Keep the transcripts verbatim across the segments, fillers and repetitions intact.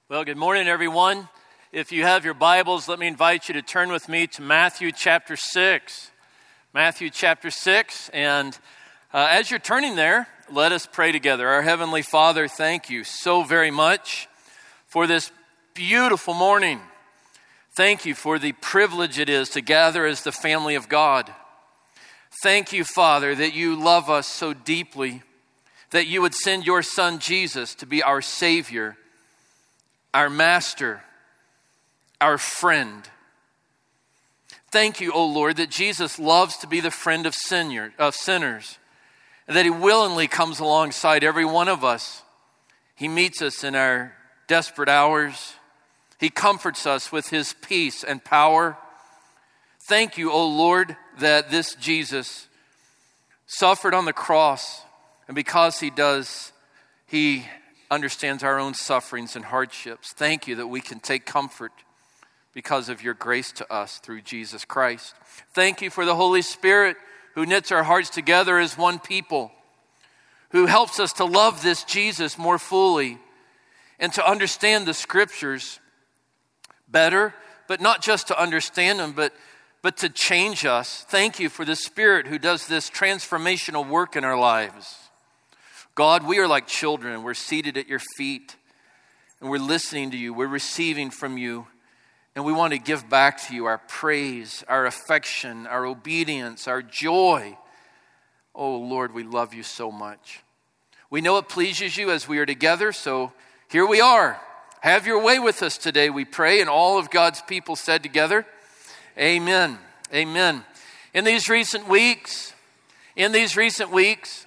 Well, good morning, everyone. If you have your Bibles, let me invite you to turn with me to Matthew chapter six. Matthew chapter six, and uh, as you're turning there, let us pray together. Our Heavenly Father, thank you so very much for this beautiful morning. Thank you for the privilege it is to gather as the family of God. Thank you, Father, that you love us so deeply, that you would send your Son Jesus to be our Savior, our Master, our friend. Thank you, O Lord, that Jesus loves to be the friend of sinner, of sinners, and that he willingly comes alongside every one of us. He meets us in our desperate hours. He comforts us with his peace and power. Thank you, O Lord, that this Jesus suffered on the cross, and because he does, he understands our own sufferings and hardships. Thank you that we can take comfort because of your grace to us through Jesus Christ. Thank you for the Holy Spirit who knits our hearts together as one people, who helps us to love this Jesus more fully and to understand the Scriptures better, but not just to understand them, but, but to change us. Thank you for the Spirit who does this transformational work in our lives. God, we are like children. We're seated at your feet, and we're listening to you. We're receiving from you, and we want to give back to you our praise, our affection, our obedience, our joy. Oh, Lord, we love you so much. We know it pleases you as we are together, so here we are. Have your way with us today, we pray, and all of God's people said together, amen, amen. In these recent weeks, in these recent weeks,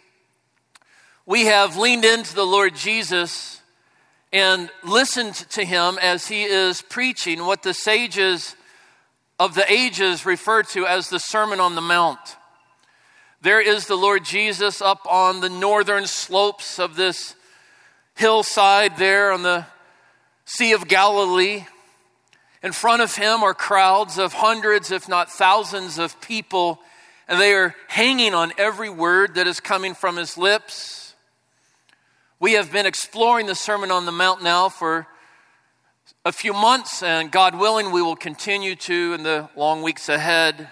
we have leaned into the Lord Jesus and listened to him as he is preaching what the sages of the ages refer to as the Sermon on the Mount. There is the Lord Jesus up on the northern slopes of this hillside there on the Sea of Galilee. In front of him are crowds of hundreds, if not thousands of people, and they are hanging on every word that is coming from his lips. We have been exploring the Sermon on the Mount now for a few months, and God willing, we will continue to in the long weeks ahead.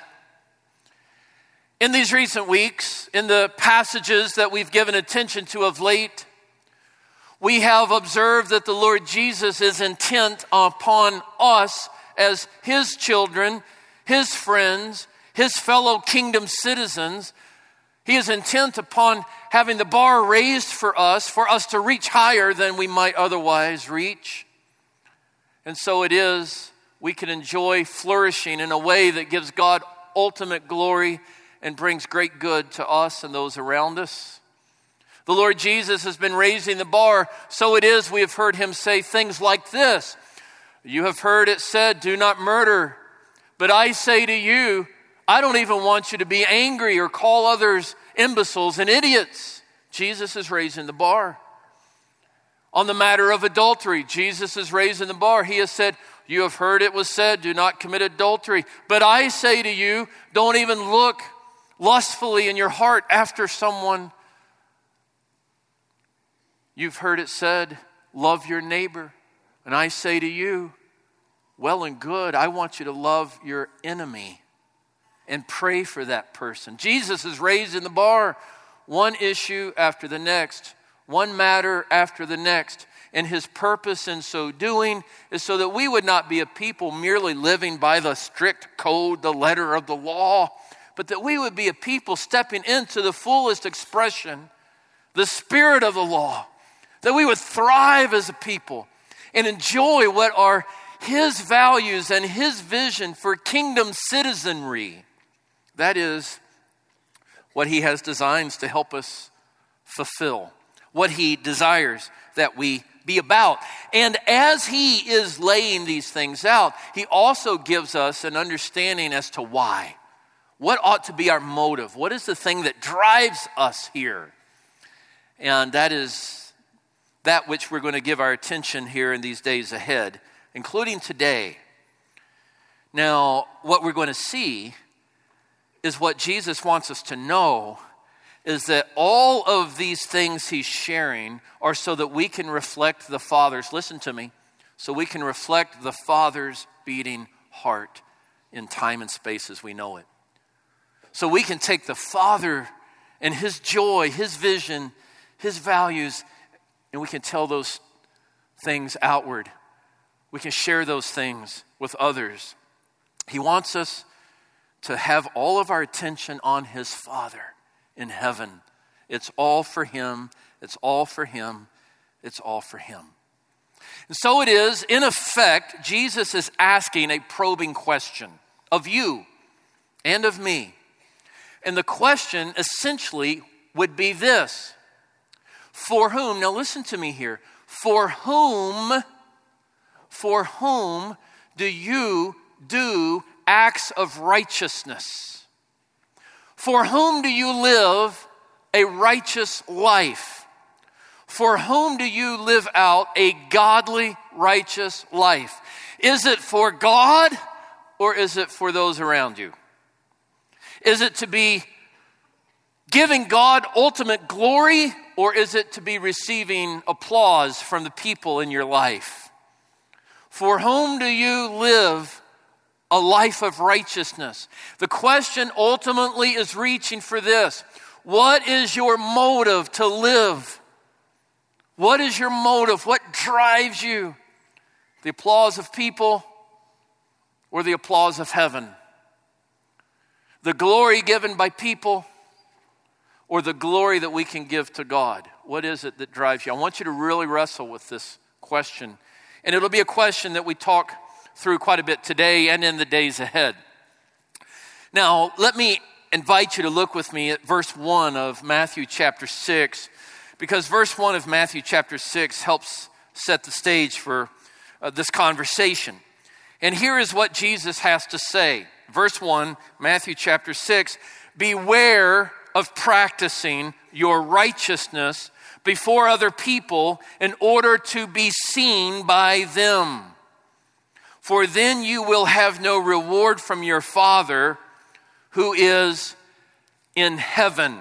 In these recent weeks, in the passages that we've given attention to of late, we have observed that the Lord Jesus is intent upon us as his children, his friends, his fellow kingdom citizens. He is intent upon having the bar raised for us, for us to reach higher than we might otherwise reach. And so it is, we can enjoy flourishing in a way that gives God ultimate glory and brings great good to us and those around us. The Lord Jesus has been raising the bar, so it is we have heard him say things like this. You have heard it said, do not murder. But I say to you, I don't even want you to be angry or call others imbeciles and idiots. Jesus is raising the bar. On the matter of adultery, Jesus is raising the bar. He has said, you have heard it was said, do not commit adultery. But I say to you, don't even look lustfully in your heart after someone. You've heard it said, love your neighbor. And I say to you, well and good, I want you to love your enemy and pray for that person. Jesus is raising the bar, one issue after the next, one matter after the next. And his purpose in so doing is so that we would not be a people merely living by the strict code, the letter of the law, but that we would be a people stepping into the fullest expression, the spirit of the law, that we would thrive as a people and enjoy what are his values and his vision for kingdom citizenry. That is what he has designs to help us fulfill, what he desires that we be about. And as he is laying these things out, he also gives us an understanding as to why. What ought to be our motive? What is the thing that drives us here? And that is that which we're going to give our attention here in these days ahead, including today. Now, what we're going to see is what Jesus wants us to know is that all of these things he's sharing are so that we can reflect the Father's, listen to me, so we can reflect the Father's beating heart in time and space as we know it. So we can take the Father and his joy, his vision, his values, and we can tell those things outward. We can share those things with others. He wants us to have all of our attention on his Father in heaven. It's all for him. It's all for him. It's all for him. And so it is, in effect, Jesus is asking a probing question of you and of me. And the question essentially would be this: for whom, now listen to me here, for whom, for whom do you do acts of righteousness? For whom do you live a righteous life? For whom do you live out a godly, righteous life? Is it for God or is it for those around you? Is it to be giving God ultimate glory, or is it to be receiving applause from the people in your life? For whom do you live a life of righteousness? The question ultimately is reaching for this: what is your motive to live? What is your motive? What drives you? The applause of people or the applause of heaven? The glory given by people or the glory that we can give to God? What is it that drives you? I want you to really wrestle with this question. And it'll be a question that we talk through quite a bit today and in the days ahead. Now, let me invite you to look with me at verse one of Matthew chapter six, because verse one of Matthew chapter six helps set the stage for uh, this conversation. And here is what Jesus has to say. Verse one, Matthew chapter six, beware of practicing your righteousness before other people in order to be seen by them. For then you will have no reward from your Father who is in heaven.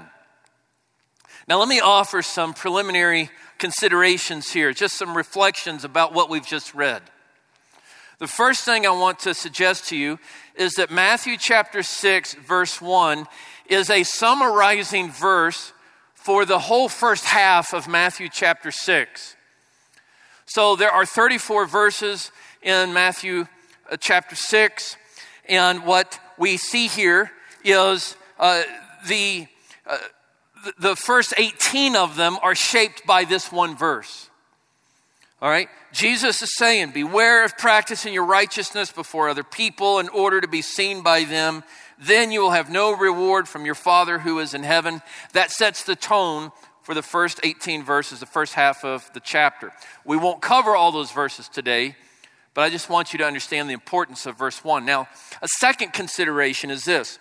Now let me offer some preliminary considerations here, just some reflections about what we've just read. The first thing I want to suggest to you is that Matthew chapter six, verse one, is a summarizing verse for the whole first half of Matthew chapter six. So there are thirty-four verses in Matthew uh, chapter six, and what we see here is uh, the, uh, the first eighteen of them are shaped by this one verse. All right? Jesus is saying, beware of practicing your righteousness before other people in order to be seen by them. Then you will have no reward from your Father who is in heaven. That sets the tone for the first eighteen verses, the first half of the chapter. We won't cover all those verses today, but I just want you to understand the importance of verse one. Now, a second consideration is this.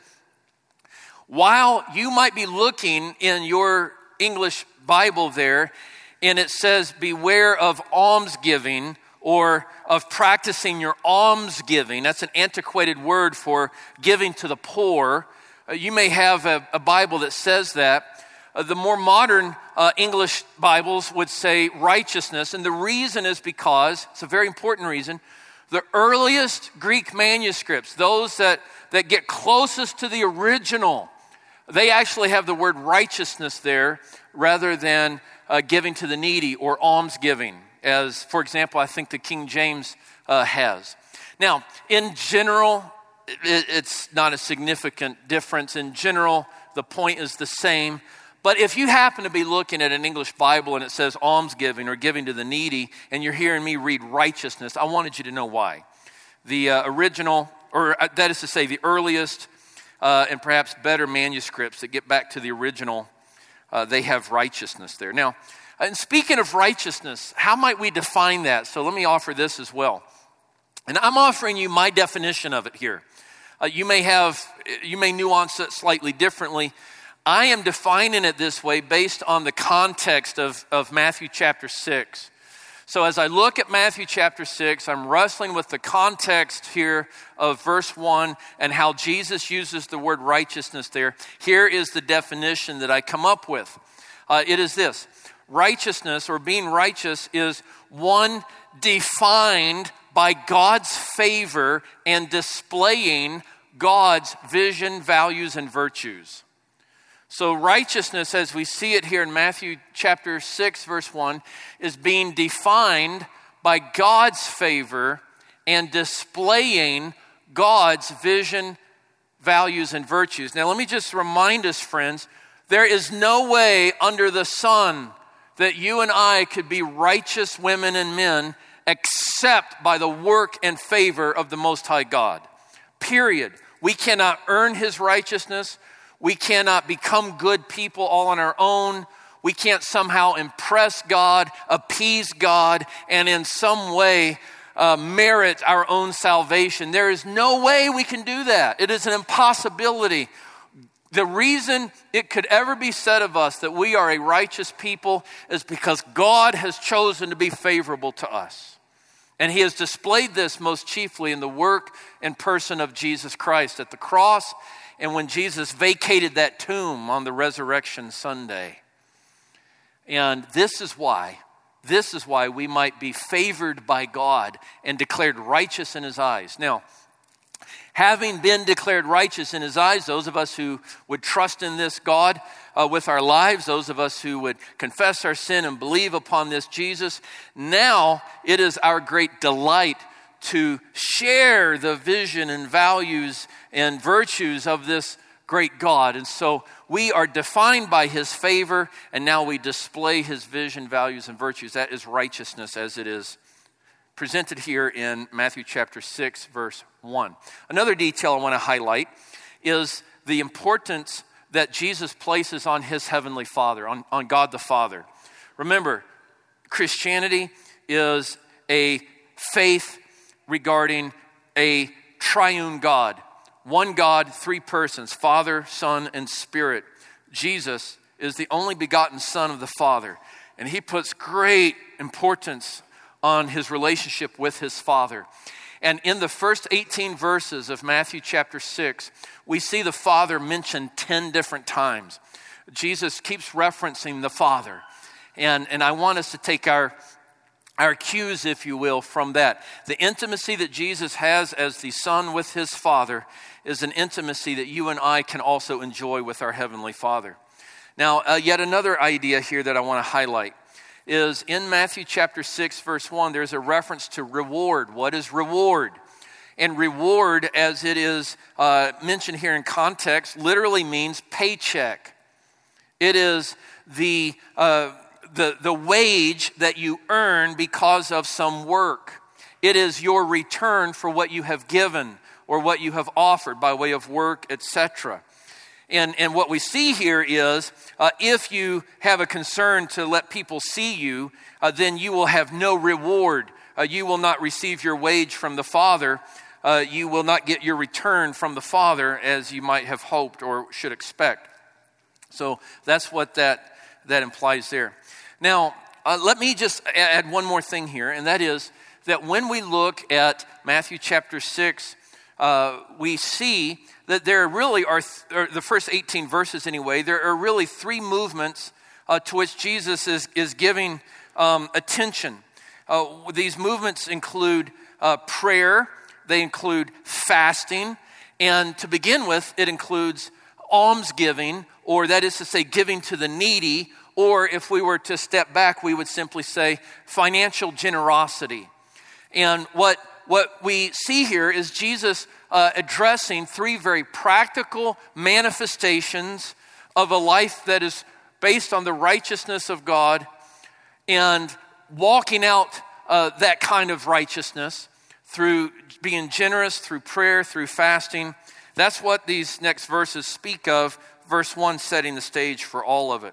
While you might be looking in your English Bible there, and it says, beware of almsgiving or of practicing your almsgiving. That's an antiquated word for giving to the poor. Uh, you may have a, a Bible that says that. Uh, the more modern uh, English Bibles would say righteousness. And the reason is because, it's a very important reason, the earliest Greek manuscripts, those that, that get closest to the original, they actually have the word righteousness there rather than Uh, giving to the needy or almsgiving, as, for example, I think the King James uh, has. Now, in general, it, it's not a significant difference. In general, the point is the same. But if you happen to be looking at an English Bible and it says almsgiving or giving to the needy, and you're hearing me read righteousness, I wanted you to know why. The uh, original, or uh, that is to say, the earliest uh, and perhaps better manuscripts that get back to the original, Uh, they have righteousness there. Now, and speaking of righteousness, how might we define that? So let me offer this as well. And I'm offering you my definition of it here. Uh, you may have, you may nuance it slightly differently. I am defining it this way based on the context of, of Matthew chapter six. So as I look at Matthew chapter six, I'm wrestling with the context here of verse one and how Jesus uses the word righteousness there. Here is the definition that I come up with. Uh, it is this: righteousness, or being righteous, is one defined by God's favor and displaying God's vision, values, and virtues. So righteousness, as we see it here in Matthew chapter six, verse one, is being defined by God's favor and displaying God's vision, values, and virtues. Now let me just remind us, friends, there is no way under the sun that you and I could be righteous women and men except by the work and favor of the Most High God. Period. We cannot earn His righteousness. We cannot become good people all on our own. We can't somehow impress God, appease God, and in some way uh, merit our own salvation. There is no way we can do that. It is an impossibility. The reason it could ever be said of us that we are a righteous people is because God has chosen to be favorable to us. And He has displayed this most chiefly in the work and person of Jesus Christ at the cross and when Jesus vacated that tomb on the Resurrection Sunday. And this is why, this is why we might be favored by God and declared righteous in His eyes. Now, having been declared righteous in His eyes, those of us who would trust in this God uh, with our lives, those of us who would confess our sin and believe upon this Jesus, now it is our great delight to share the vision and values and virtues of this great God. And so we are defined by His favor, and now we display His vision, values, and virtues. That is righteousness as it is presented here in Matthew chapter six, verse one. Another detail I want to highlight is the importance that Jesus places on His heavenly Father, on, on God the Father. Remember, Christianity is a faith regarding a triune God. One God, three persons, Father, Son, and Spirit. Jesus is the only begotten Son of the Father, and He puts great importance on His relationship with His Father. And in the first eighteen verses of Matthew chapter six, we see the Father mentioned ten different times. Jesus keeps referencing the Father. And, and I want us to take our, our cues, if you will, from that. The intimacy that Jesus has as the Son with His Father is an intimacy that you and I can also enjoy with our Heavenly Father. Now, uh, yet another idea here that I want to highlight is in Matthew chapter six, verse one, there's a reference to reward. What is reward? And reward, as it is uh, mentioned here in context, literally means paycheck. It is the, uh, the, the wage that you earn because of some work. It is your return for what you have given or what you have offered by way of work, et cetera. And, and what we see here is uh, if you have a concern to let people see you, uh, then you will have no reward. Uh, you will not receive your wage from the Father. Uh, you will not get your return from the Father as you might have hoped or should expect. So that's what that, that implies there. Now, uh, let me just add one more thing here, and that is that when we look at Matthew chapter six, uh, we see that there really are, th- or the first eighteen verses anyway, there are really three movements uh, to which Jesus is, is giving um, attention. Uh, these movements include uh, prayer, they include fasting, and to begin with, it includes almsgiving, or that is to say, giving to the needy, or if we were to step back, we would simply say financial generosity. And what What we see here is Jesus uh, addressing three very practical manifestations of a life that is based on the righteousness of God and walking out uh, that kind of righteousness through being generous, through prayer, through fasting. That's what these next verses speak of, verse one setting the stage for all of it.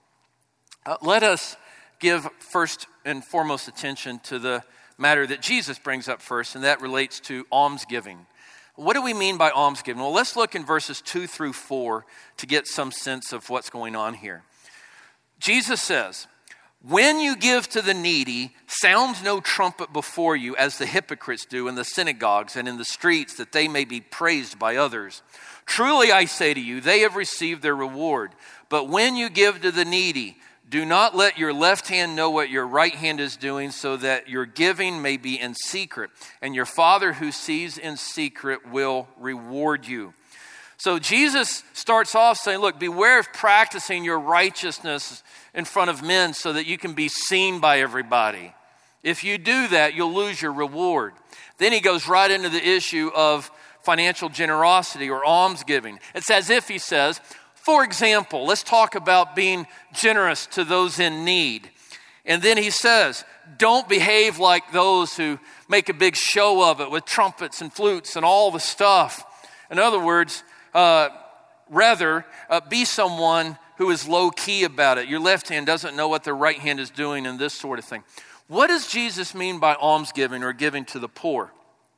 Uh, let us give first and foremost attention to the matter that Jesus brings up first, and that relates to almsgiving. What do we mean by almsgiving? Well, let's look in verses two through four to get some sense of what's going on here. Jesus says, "When you give to the needy, sound no trumpet before you, as the hypocrites do in the synagogues and in the streets, that they may be praised by others. Truly I say to you, they have received their reward. But when you give to the needy, Do not let your left hand know what your right hand is doing, so that your giving may be in secret, and your Father who sees in secret will reward you. So Jesus starts off saying, look, beware of practicing your righteousness in front of men so that you can be seen by everybody. If you do that, you'll lose your reward. Then he goes right into the issue of financial generosity or almsgiving. It's as if he says, for example, let's talk about being generous to those in need. And then he says, don't behave like those who make a big show of it with trumpets and flutes and all the stuff. In other words, uh, rather uh, be someone who is low-key about it. Your left hand doesn't know what their right hand is doing and this sort of thing. What does Jesus mean by almsgiving or giving to the poor?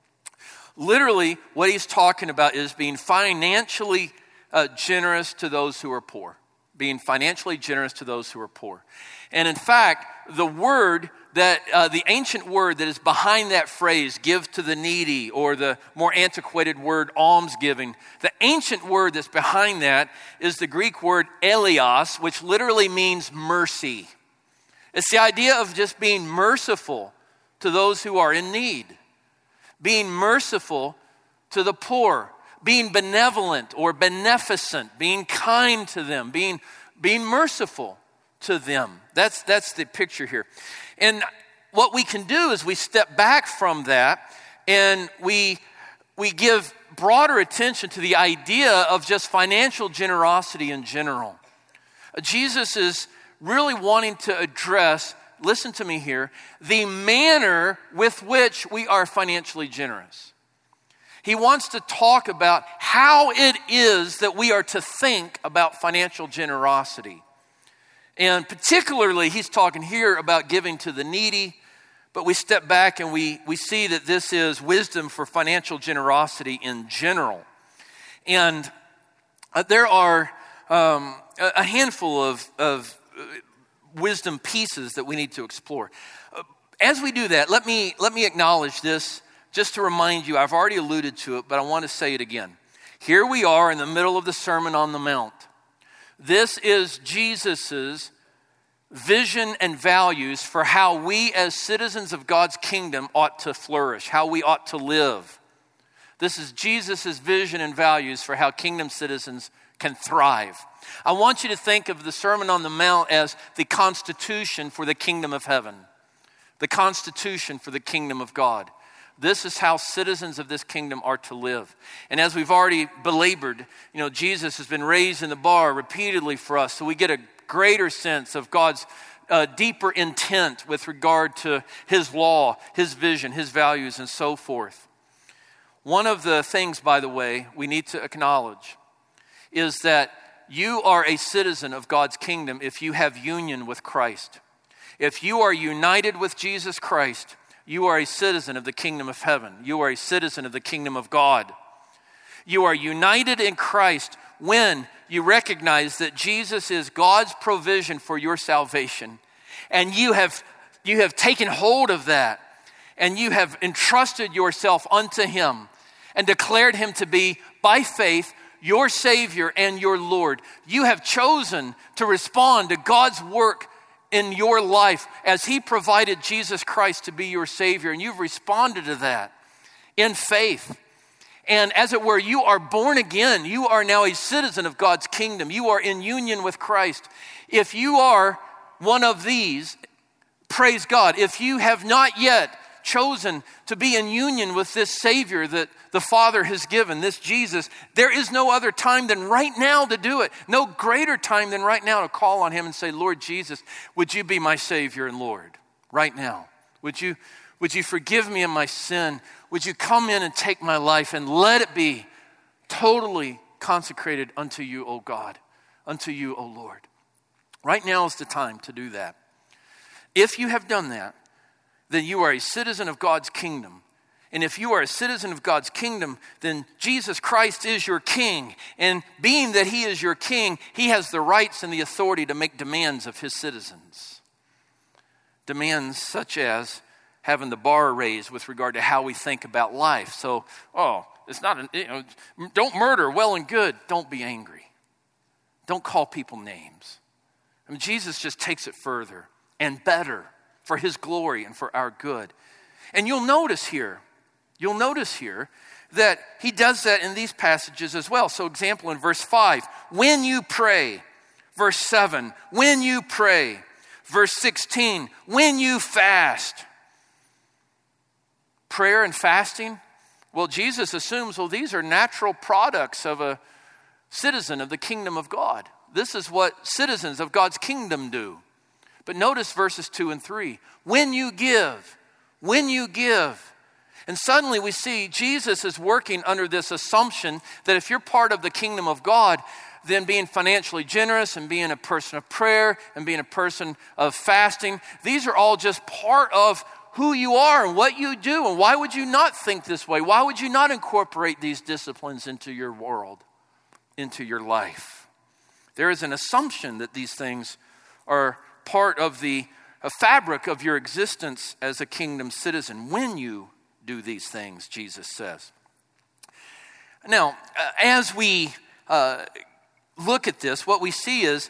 Literally, what he's talking about is being financially Uh, generous to those who are poor. Being financially generous to those who are poor. And in fact, the word that, uh, the ancient word that is behind that phrase, give to the needy, or the more antiquated word, almsgiving, the ancient word that's behind that is the Greek word eleos, which literally means mercy. It's the idea of just being merciful to those who are in need. Being merciful to the poor. Being benevolent or beneficent, being kind to them, being, being merciful to them. That's, that's the picture here. And what we can do is we step back from that and we, we give broader attention to the idea of just financial generosity in general. Jesus is really wanting to address, listen to me here, the manner with which we are financially generous. He wants to talk about how it is that we are to think about financial generosity. And particularly, he's talking here about giving to the needy, but we step back and we, we see that this is wisdom for financial generosity in general. And uh, there are um, a handful of, of wisdom pieces that we need to explore. Uh, as we do that, let me, let me acknowledge this. Just to remind you, I've already alluded to it, but I want to say it again. Here we are in the middle of the Sermon on the Mount. This is Jesus's vision and values for how we as citizens of God's kingdom ought to flourish, how we ought to live. This is Jesus's vision and values for how kingdom citizens can thrive. I want you to think of the Sermon on the Mount as the constitution for the kingdom of heaven, the constitution for the kingdom of God. This is how citizens of this kingdom are to live. And as we've already belabored, you know, Jesus has been raised in the bar repeatedly for us, so we get a greater sense of God's uh, deeper intent with regard to his law, his vision, his values, and so forth. One of the things, by the way, we need to acknowledge is that you are a citizen of God's kingdom if you have union with Christ. If you are united with Jesus Christ, you are a citizen of the kingdom of heaven. You are a citizen of the kingdom of God. You are united in Christ when you recognize that Jesus is God's provision for your salvation. And you have, you have taken hold of that. And you have entrusted yourself unto him and declared him to be, by faith, your Savior and your Lord. You have chosen to respond to God's work in your life as he provided Jesus Christ to be your Savior. And you've responded to that in faith. And as it were, you are born again. You are now a citizen of God's kingdom. You are in union with Christ. If you are one of these, praise God. If you have not yet chosen to be in union with this Savior that the Father has given, this Jesus, there is no other time than right now to do it. No greater time than right now to call on him and say, Lord Jesus, would you be my Savior and Lord right now? Would you, would you forgive me of my sin? Would you come in and take my life and let it be totally consecrated unto you, O God, unto you, O Lord. Right now is the time to do that. If you have done that, then you are a citizen of God's kingdom. And if you are a citizen of God's kingdom, then Jesus Christ is your king. And being that he is your king, he has the rights and the authority to make demands of his citizens. Demands such as having the bar raised with regard to how we think about life. So, oh, it's not, an, you know, don't murder, well and good. Don't be angry. Don't call people names. I mean, Jesus just takes it further and better for his glory and for our good. And you'll notice here, you'll notice here that he does that in these passages as well. So example in verse five, when you pray. Verse seven, when you pray. Verse sixteen, when you fast. Prayer and fasting, well, Jesus assumes, well, these are natural products of a citizen of the kingdom of God. This is what citizens of God's kingdom do. But notice verses two and three. When you give, when you give. And suddenly we see Jesus is working under this assumption that if you're part of the kingdom of God, then being financially generous and being a person of prayer and being a person of fasting, these are all just part of who you are and what you do. And why would you not think this way? Why would you not incorporate these disciplines into your world, into your life? There is an assumption that these things are part of the a fabric of your existence as a kingdom citizen when you do these things, Jesus says. Now, uh, as we uh, look at this, what we see is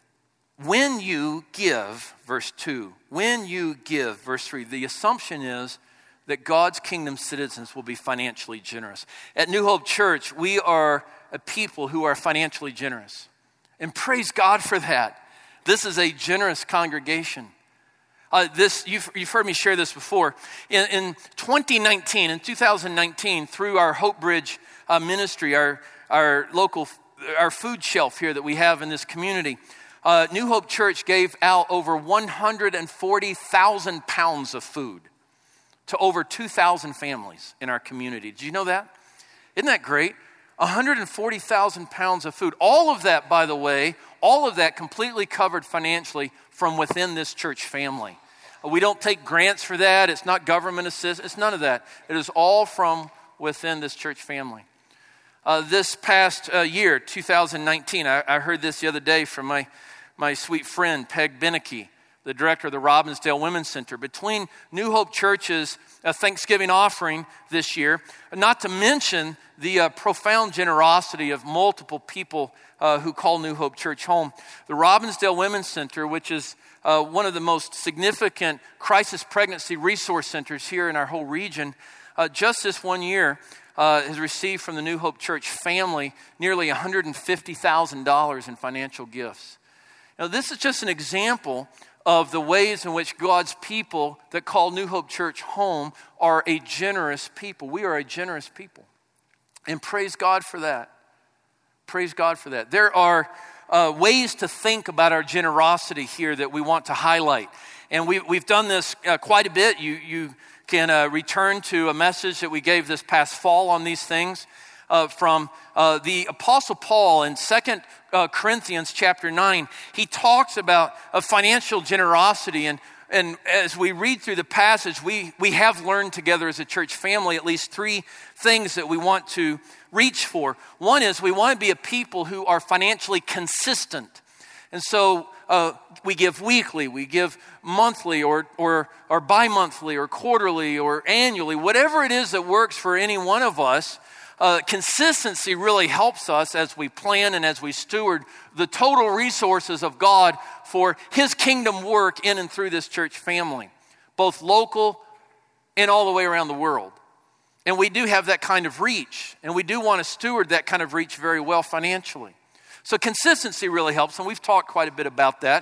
when you give, verse two, when you give, verse three, the assumption is that God's kingdom citizens will be financially generous. At New Hope Church, we are a people who are financially generous. And praise God for that. This is a generous congregation. Uh, this you've, you've heard me share this before. In, in twenty nineteen, in two thousand nineteen, through our Hope Bridge uh, ministry, our, our local, our food shelf here that we have in this community, uh, New Hope Church gave out over one hundred forty thousand pounds of food to over two thousand families in our community. Did you know that? Isn't that great? one hundred forty thousand pounds of food. All of that, by the way, all of that completely covered financially from within this church family. We don't take grants for that. It's not government assistance. It's none of that. It is all from within this church family. Uh, this past uh, year, two thousand nineteen, I, I heard this the other day from my, my sweet friend, Peg Beneke, the director of the Robbinsdale Women's Center. Between New Hope Church's uh, Thanksgiving offering this year, not to mention the uh, profound generosity of multiple people uh, who call New Hope Church home, the Robbinsdale Women's Center, which is uh, one of the most significant crisis pregnancy resource centers here in our whole region, uh, just this one year uh, has received from the New Hope Church family nearly one hundred fifty thousand dollars in financial gifts. Now, this is just an example of the ways in which God's people that call New Hope Church home are a generous people. We are a generous people. And praise God for that. Praise God for that. There are uh, ways to think about our generosity here that we want to highlight. And we, we've done this uh, quite a bit. You, you can uh, return to a message that we gave this past fall on these things uh, from uh, the Apostle Paul in Second uh, Corinthians chapter nine. He talks about uh, financial generosity. And, and as we read through the passage, we, we have learned together as a church family at least three things that we want to reach for. One is we want to be a people who are financially consistent. And so uh, we give weekly, we give monthly or, or, or bi-monthly or quarterly or annually, whatever it is that works for any one of us. Uh, consistency really helps us as we plan and as we steward the total resources of God for His kingdom work in and through this church family, both local and all the way around the world. And we do have that kind of reach, and we do want to steward that kind of reach very well financially. So consistency really helps, and we've talked quite a bit about that.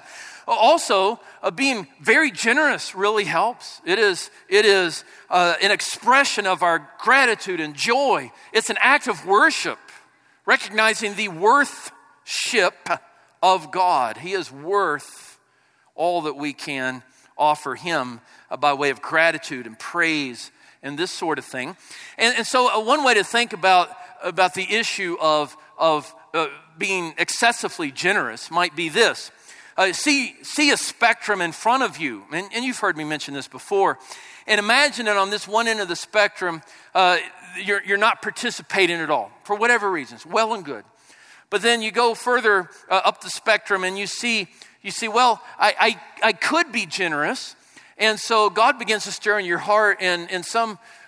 Also, uh, being very generous really helps. It is, it is uh, an expression of our gratitude and joy. It's an act of worship, recognizing the worthship of God. He is worth all that we can offer Him uh, by way of gratitude and praise and this sort of thing. And, and so uh, one way to think about, about the issue of, of uh, being excessively generous might be this. Uh, see, see a spectrum in front of you, and, and you've heard me mention this before, and imagine that on this one end of the spectrum, uh, you're, you're not participating at all, for whatever reasons, well and good. But then you go further uh, up the spectrum and you see, you see, well, I, I, I could be generous. And so God begins to stir in your heart, and, and some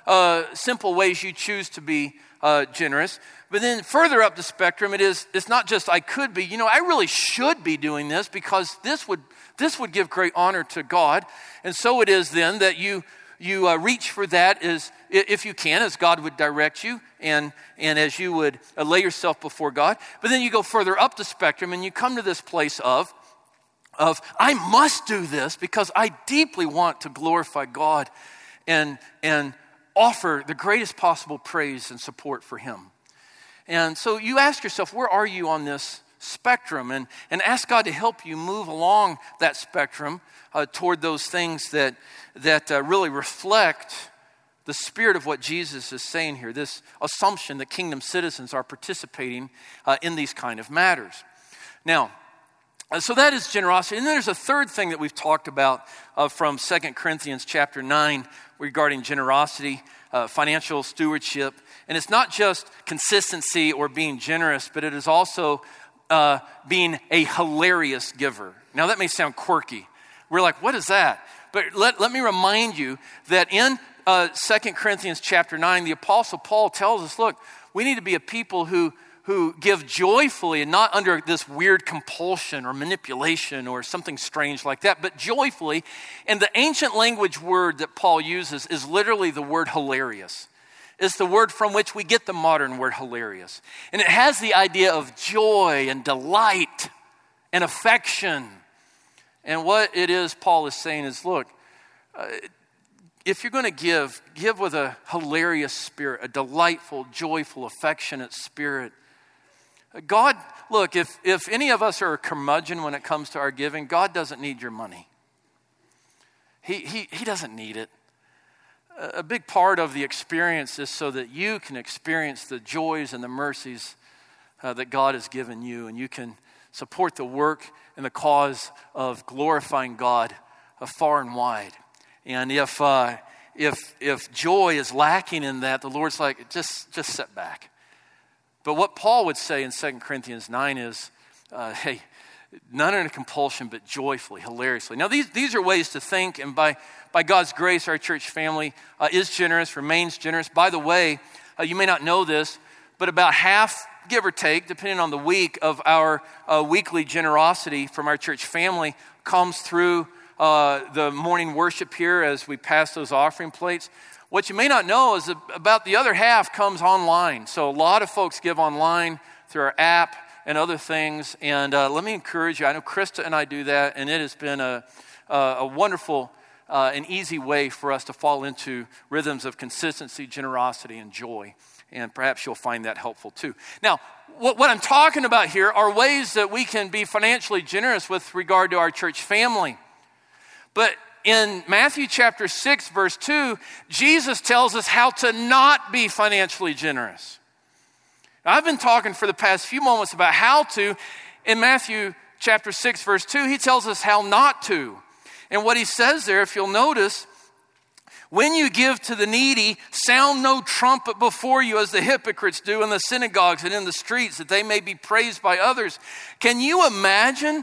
uh, simple ways you choose to be uh, generous. But then further up the spectrum, it is, it's not just I could be, you know, I really should be doing this because this would, this would give great honor to God. And so it is then that you You uh, reach for that as, if you can, as God would direct you and, and as you would uh, lay yourself before God. But then you go further up the spectrum and you come to this place of, of I must do this because I deeply want to glorify God and, and offer the greatest possible praise and support for Him. And so you ask yourself, where are you on this spectrum? And, and ask God to help you move along that spectrum uh, toward those things that that uh, really reflect the spirit of what Jesus is saying here, this assumption that kingdom citizens are participating uh, in these kind of matters. Now, uh, so that is generosity. And then there's a third thing that we've talked about uh, from Second Corinthians chapter nine regarding generosity, uh, financial stewardship. And it's not just consistency or being generous, but it is also uh, being a hilarious giver. Now, that may sound quirky. We're like, what is that? But let, let me remind you that in uh, Second Corinthians chapter nine, the Apostle Paul tells us, look, we need to be a people who, who give joyfully and not under this weird compulsion or manipulation or something strange like that, but joyfully. And the ancient language word that Paul uses is literally the word hilarious. It's the word from which we get the modern word hilarious. And it has the idea of joy and delight and affection. And what it is Paul is saying is, look, uh, if you're going to give, give with a hilarious spirit, a delightful, joyful, affectionate spirit. God, look, if, if any of us are a curmudgeon when it comes to our giving, God doesn't need your money. He, he, he doesn't need it. A, a big part of the experience is so that you can experience the joys and the mercies uh, that God has given you, and you can support the work and the cause of glorifying God uh, far and wide. And if uh, if if joy is lacking in that, the Lord's like, just just sit back. But what Paul would say in Second Corinthians nine is, uh, hey, none in a compulsion, but joyfully, hilariously. Now these these are ways to think, and by by God's grace, our church family uh, is generous, remains generous. By the way, uh, you may not know this, but about half, give or take, depending on the week, of our uh, weekly generosity from our church family comes through uh, the morning worship here as we pass those offering plates. What you may not know is that about the other half comes online. So a lot of folks give online through our app and other things. And uh, let me encourage you. I know Krista and I do that, and it has been a, a, a wonderful uh, and easy way for us to fall into rhythms of consistency, generosity, and joy. And perhaps you'll find that helpful too. Now, what, what I'm talking about here are ways that we can be financially generous with regard to our church family. But in Matthew chapter six, verse two, Jesus tells us how to not be financially generous. Now, I've been talking for the past few moments about how to. In Matthew chapter six, verse two, he tells us how not to. And what he says there, if you'll notice, when you give to the needy, sound no trumpet before you as the hypocrites do in the synagogues and in the streets, that they may be praised by others. Can you imagine?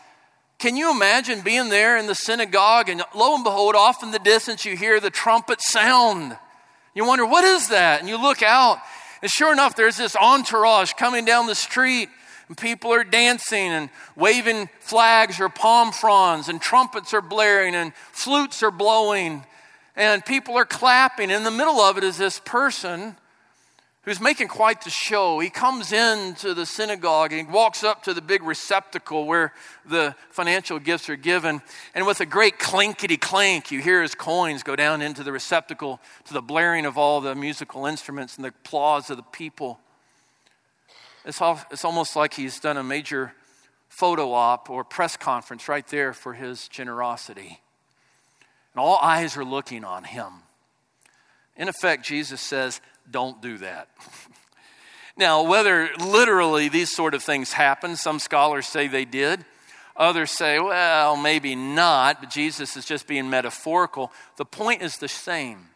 Can you imagine being there in the synagogue and lo and behold, off in the distance you hear the trumpet sound. You wonder, what is that? And you look out and sure enough, there's this entourage coming down the street. And people are dancing and waving flags or palm fronds, and trumpets are blaring and flutes are blowing. And people are clapping. In the middle of it is this person who's making quite the show. He comes into the synagogue and he walks up to the big receptacle where the financial gifts are given. And with a great clinkety clank, you hear his coins go down into the receptacle to the blaring of all the musical instruments and the applause of the people. It's, all, it's almost like he's done a major photo op or press conference right there for his generosity. And all eyes are looking on him. In effect, Jesus says, don't do that. Now, whether literally these sort of things happen, some scholars say they did. Others say, well, maybe not, but Jesus is just being metaphorical. The point is the same.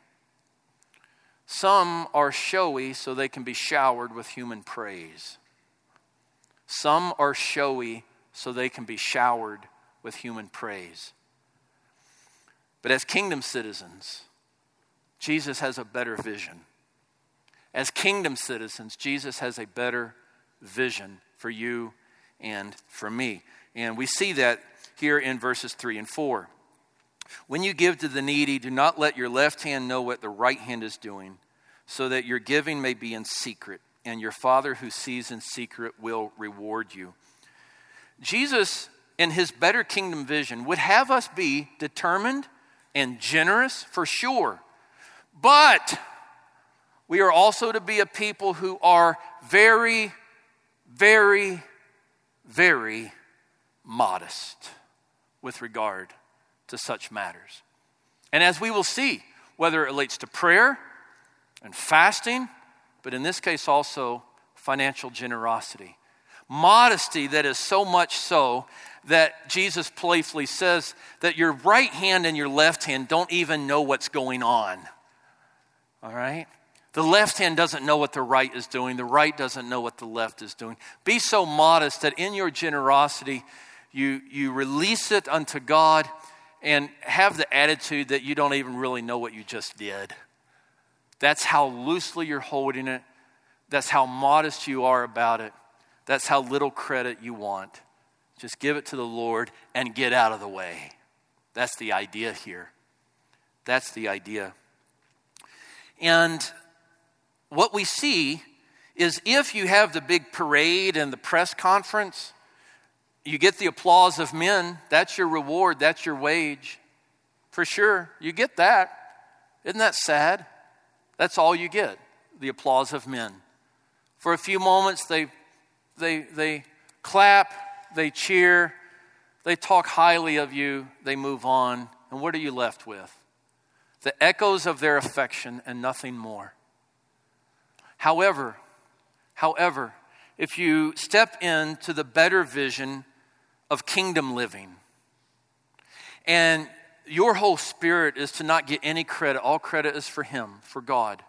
Some are showy so they can be showered with human praise. Some are showy so they can be showered with human praise. But as kingdom citizens, Jesus has a better vision. As kingdom citizens, Jesus has a better vision for you and for me. And we see that here in verses three and four. When you give to the needy, do not let your left hand know what the right hand is doing, so that your giving may be in secret, and your Father who sees in secret will reward you. Jesus, in his better kingdom vision, would have us be determined and generous for sure. But we are also to be a people who are very, very, very modest with regard to such matters. And as we will see, whether it relates to prayer and fasting, but in this case also financial generosity. Modesty that is so much so that Jesus playfully says that your right hand and your left hand don't even know what's going on. All right? The left hand doesn't know what the right is doing. The right doesn't know what the left is doing. Be so modest that in your generosity, you, you release it unto God and have the attitude that you don't even really know what you just did. That's how loosely you're holding it. That's how modest you are about it. That's how little credit you want. Just give it to the Lord and get out of the way. That's the idea here. That's the idea. And what we see is if you have the big parade and the press conference, you get the applause of men, that's your reward, that's your wage. For sure, you get that. Isn't that sad? That's all you get, the applause of men. For a few moments, they, they, they clap, they cheer, they talk highly of you, they move on. And what are you left with? The echoes of their affection and nothing more. However, however, if you step into the better vision of kingdom living, and your whole spirit is to not get any credit, all credit is for Him, for God.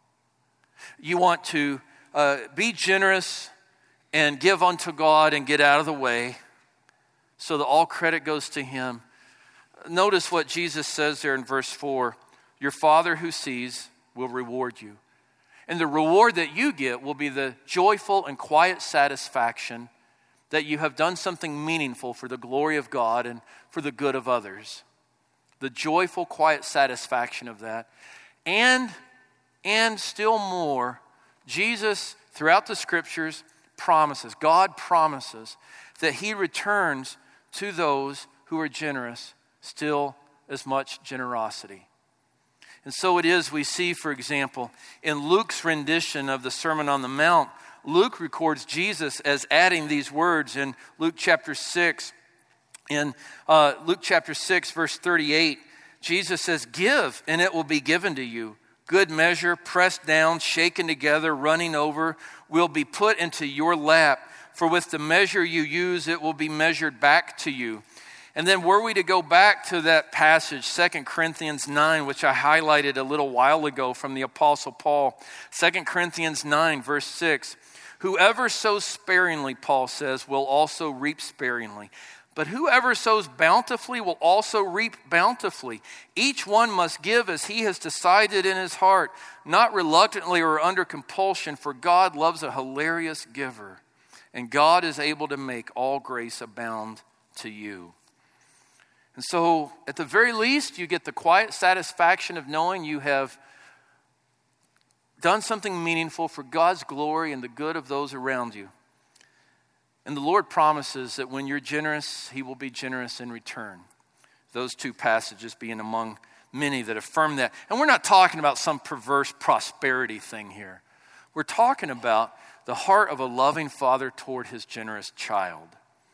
You want to uh, be generous and give unto God and get out of the way so that all credit goes to Him. Notice what Jesus says there in verse four. Your Father who sees will reward you. And the reward that you get will be the joyful and quiet satisfaction that you have done something meaningful for the glory of God and for the good of others. The joyful, quiet satisfaction of that. And, and still more, Jesus, throughout the scriptures, promises, God promises that He returns to those who are generous still as much generosity. And so it is we see, for example, in Luke's rendition of the Sermon on the Mount, Luke records Jesus as adding these words in Luke chapter six. In uh, Luke chapter six, verse thirty-eight, Jesus says, give, and it will be given to you. Good measure, pressed down, shaken together, running over, will be put into your lap. For with the measure you use, it will be measured back to you. And then were we to go back to that passage, Second Corinthians nine, which I highlighted a little while ago from the Apostle Paul. Second Corinthians nine, verse six. Whoever sows sparingly, Paul says, will also reap sparingly. But whoever sows bountifully will also reap bountifully. Each one must give as he has decided in his heart, not reluctantly or under compulsion, for God loves a hilarious giver. And God is able to make all grace abound to you. And so, at the very least, you get the quiet satisfaction of knowing you have done something meaningful for God's glory and the good of those around you. And the Lord promises that when you're generous, He will be generous in return. Those two passages being among many that affirm that. And we're not talking about some perverse prosperity thing here. We're talking about the heart of a loving father toward his generous child.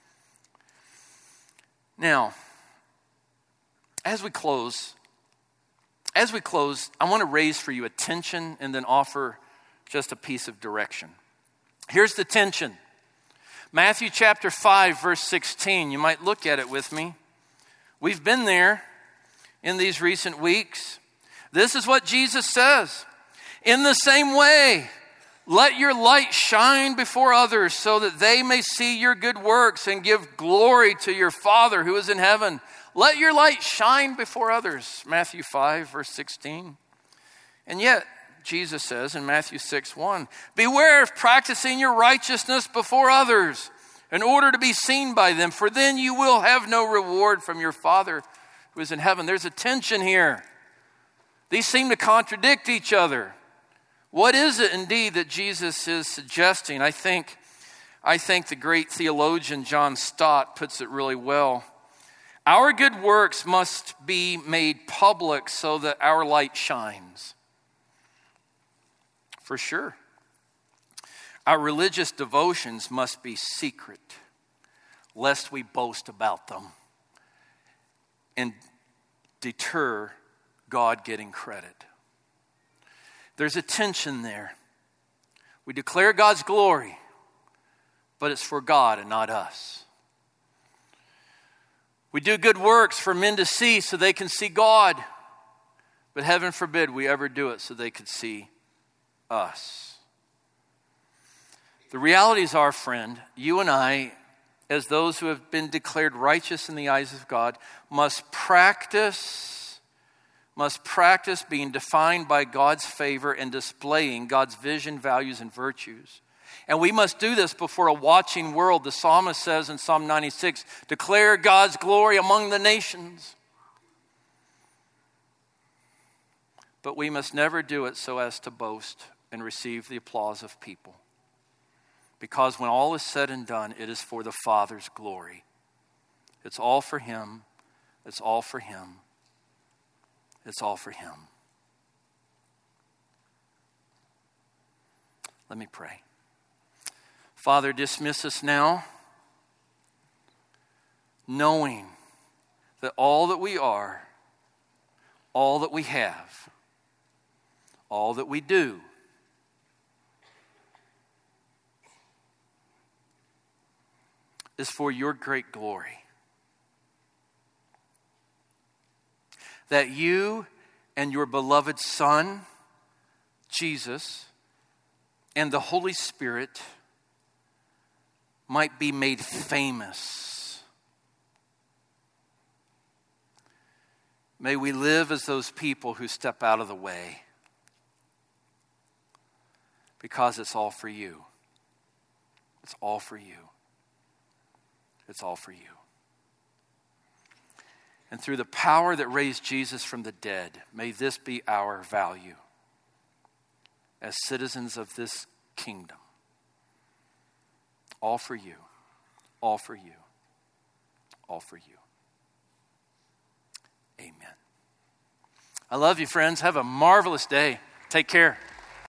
Now, as we close, as we close, I want to raise for you a tension and then offer just a piece of direction. Here's the tension. Matthew chapter five, verse sixteen. You might look at it with me. We've been there in these recent weeks. This is what Jesus says. In the same way, let your light shine before others so that they may see your good works and give glory to your Father who is in heaven. Let your light shine before others. Matthew five, verse sixteen. And yet, Jesus says in Matthew six one, beware of practicing your righteousness before others in order to be seen by them, for then you will have no reward from your Father who is in heaven. There's a tension here. These seem to contradict each other. What is it indeed that Jesus is suggesting? I think, I think the great theologian John Stott puts it really well. Our good works must be made public so that our light shines. For sure. Our religious devotions must be secret, lest we boast about them and deter God getting credit. There's a tension there. We declare God's glory, but it's for God and not us. We do good works for men to see so they can see God, but heaven forbid we ever do it so they could see us. The realities are, friend, you and I, as those who have been declared righteous in the eyes of God, must practice, must practice being defined by God's favor and displaying God's vision, values, and virtues. And we must do this before a watching world. The psalmist says in Psalm ninety-six, declare God's glory among the nations. But we must never do it so as to boast and receive the applause of people. Because when all is said and done, it is for the Father's glory. It's all for Him. It's all for Him. It's all for Him. Let me pray. Father, dismiss us now, knowing that all that we are, all that we have, all that we do, is for your great glory. That you and your beloved Son, Jesus, and the Holy Spirit might be made famous. May we live as those people who step out of the way, because it's all for you. It's all for you. It's all for you. And through the power that raised Jesus from the dead, may this be our value as citizens of this kingdom. All for you. All for you. All for you. Amen. I love you, friends. Have a marvelous day. Take care.